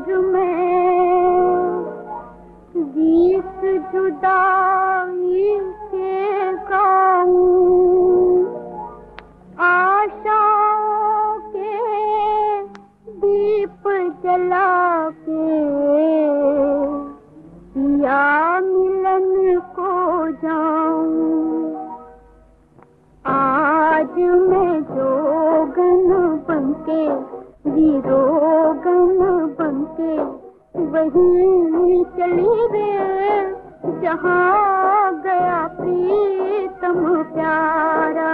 आज मैं गीत जुदाई के गाऊं, आशाओं के दीप जला के या मिलन को जाऊं। आज मैं जोगन बनके वीरोगन बनके वहीं चली रे जहाँ गया प्रीतम प्यारा।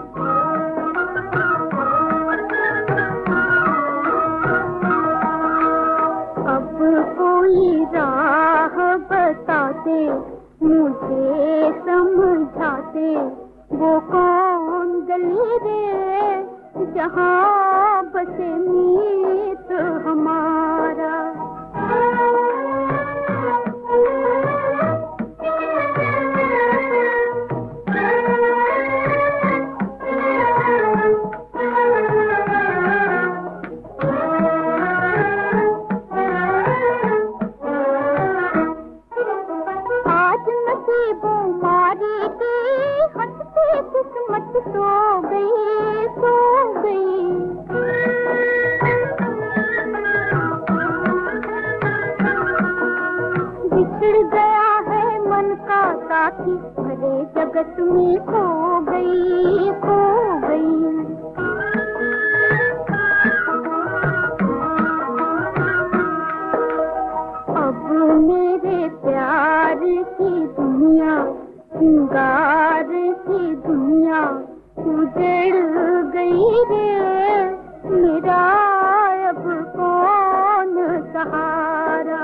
अब कोई राह बताते मुझे समझाते, वो कौन गली रे जहाँ बसे मीत हमारा। आज नसीबों मारी की हंसती किस्मत सो गई, सो गई। बिछड़ गया है मन का साथी, भरे जगत में खो गई, खो गई। अब मेरे प्यार की दुनिया, सिंगार की दुनिया उजड़ गई रे, मेरा अब कौन सहारा।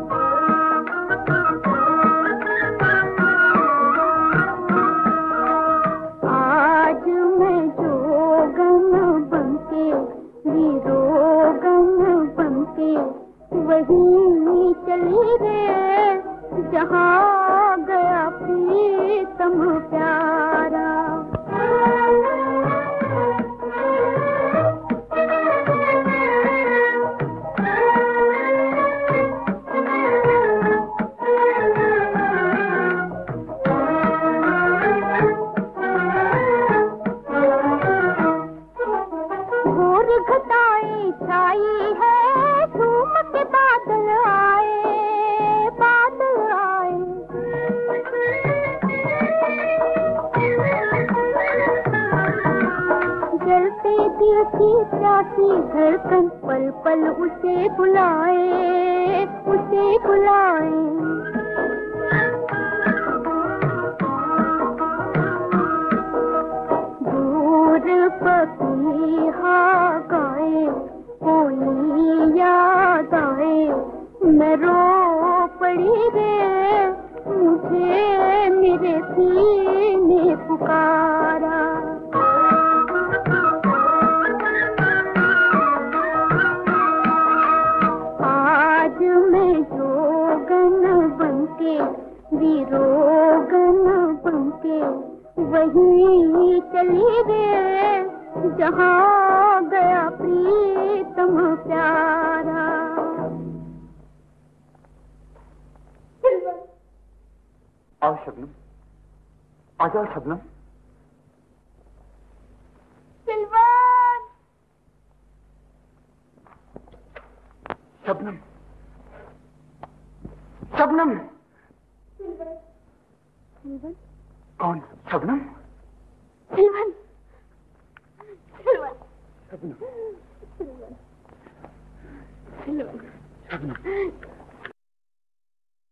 आज मैं जोगन बनके वीरोगन बनके वहीं चली रे जहाँ गया प्रीतम प्यारा। घोर घटाएं छाई है, धूम के बादल आए, बादल आए। जलते दिल की प्यासी धड़कन पल पल उसे बुलाए, उसे बुलाए। दूर पपीहा गाए, कोई याद आए, मैं रो पड़ी रे, मुझे मेरे सीने पुकारा। आज मैं जोगन बनके वीरोगन बनके वहीं चली रे जहाँ गया प्रीतम प्यारा। आओ शबनम, आ जाओ Shabnam. Silver, Shabnam, Shabnam. Silver, silver, कौन? Shabnam? Silver, silver, Shabnam, silver, silver, Shabnam.